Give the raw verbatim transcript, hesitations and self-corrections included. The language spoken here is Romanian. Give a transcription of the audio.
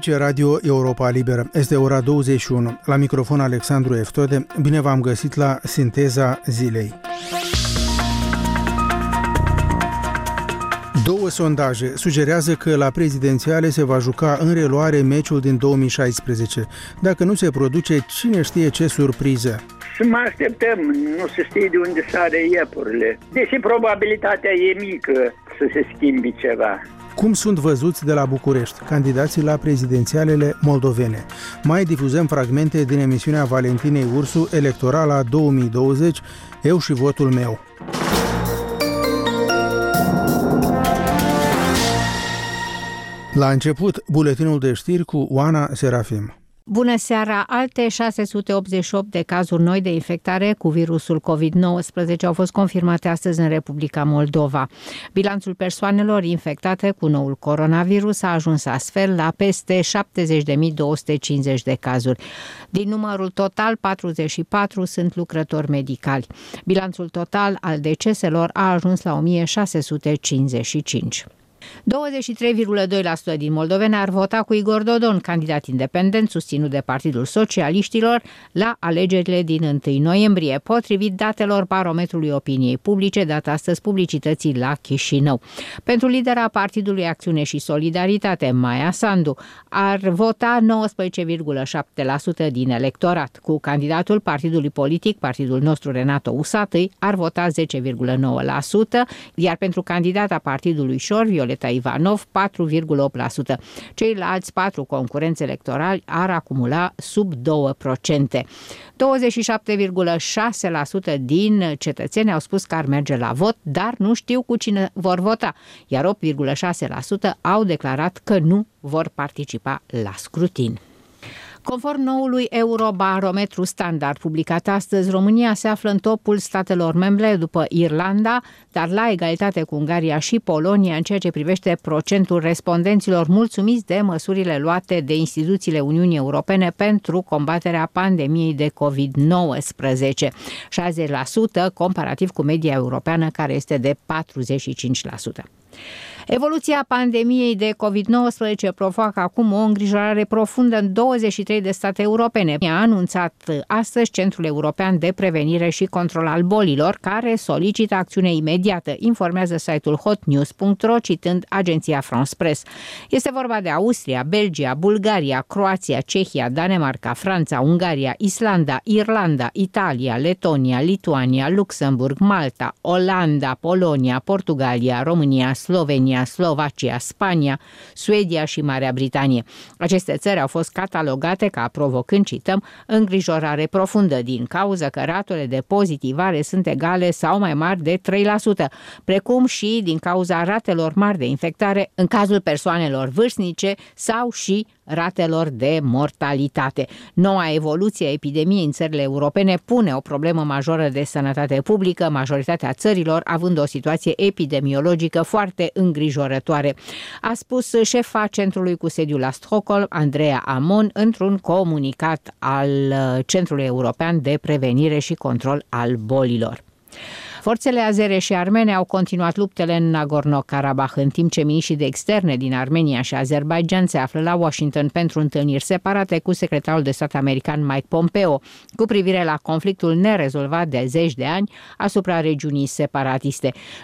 Aici e Radio Europa Liberă. Este ora douăzeci și unu. La microfon Alexandru Eftode. Bine v-am găsit la Sinteza Zilei. Două sondaje sugerează că la prezidențiale se va juca în reluare meciul din două mii șaisprezece. Dacă nu se produce, cine știe ce surpriză. Să mai așteptăm, nu se știe de unde sare iepurile. Deși probabilitatea e mică să se schimbi ceva. Cum sunt văzuți de la București candidații la prezidențialele moldovene? Mai difuzăm fragmente din emisiunea Valentinei Ursu, Electorala două mii douăzeci, Eu și votul meu. La început, buletinul de știri cu Oana Serafim. Bună seara! Alte șase sute optzeci și opt de cazuri noi de infectare cu virusul covid nouăsprezece au fost confirmate astăzi în Republica Moldova. Bilanțul persoanelor infectate cu noul coronavirus a ajuns astfel la peste șaptezeci de mii două sute cincizeci de cazuri. Din numărul total, patruzeci și patru sunt lucrători medicali. Bilanțul total al deceselor a ajuns la o mie șase sute cincizeci și cinci. douăzeci și trei virgulă doi la sută din moldoveni ar vota cu Igor Dodon, candidat independent susținut de Partidul Socialiștilor, la alegerile din întâi noiembrie, potrivit datelor Barometrului Opiniei Publice dat astăzi publicității la Chișinău. Pentru lidera Partidului Acțiune și Solidaritate, Maia Sandu, ar vota nouăsprezece virgulă șapte la sută din electorat. Cu candidatul partidului politic, Partidul nostru Renato Usatăi, ar vota zece virgulă nouă la sută, iar pentru candidata Partidului Șor, Violeta Ivanov, patru virgulă opt la sută. Ceilalți patru concurenți electorali ar acumula sub doi la sută. douăzeci și șapte virgulă șase la sută din cetățeni au spus că ar merge la vot, dar nu știu cu cine vor vota, iar opt virgulă șase la sută au declarat că nu vor participa la scrutin. Conform noului Eurobarometru Standard publicat astăzi, România se află în topul statelor membre după Irlanda, dar la egalitate cu Ungaria și Polonia în ceea ce privește procentul respondenților mulțumiți de măsurile luate de instituțiile Uniunii Europene pentru combaterea pandemiei de covid nouăsprezece, șaizeci la sută comparativ cu media europeană care este de patruzeci și cinci la sută. Evoluția pandemiei de covid nouăsprezece provoacă acum o îngrijorare profundă în douăzeci și trei de state europene. A anunțat astăzi Centrul European de Prevenire și Control al Bolilor, care solicită acțiune imediată, informează site-ul hotnews punct ro, citând agenția France Press. Este vorba de Austria, Belgia, Bulgaria, Croația, Cehia, Danemarca, Franța, Ungaria, Islanda, Irlanda, Italia, Letonia, Lituania, Luxemburg, Malta, Olanda, Polonia, Portugalia, România, Slovenia, Slovacia, Spania, Suedia și Marea Britanie. Aceste țări au fost catalogate ca provocând, cităm, îngrijorare profundă din cauza că ratele de pozitivare sunt egale sau mai mari de trei la sută, precum și din cauza ratelor mari de infectare în cazul persoanelor vârstnice sau și ratelor de mortalitate. Noua evoluție a epidemiei în țările europene pune o problemă majoră de sănătate publică, majoritatea țărilor având o situație epidemiologică foarte îngrijorătoare, a spus șefa centrului cu sediul la Stockholm, Andreea Amon, într-un comunicat al Centrului European de Prevenire și Control al Bolilor. Forțele azere și armene au continuat luptele în Nagorno-Karabakh, în timp ce miniștrii de externe din Armenia și Azerbaidjan se află la Washington pentru întâlniri separate cu secretarul de stat american Mike Pompeo cu privire la conflictul nerezolvat de zeci de ani asupra regiunii separatiste.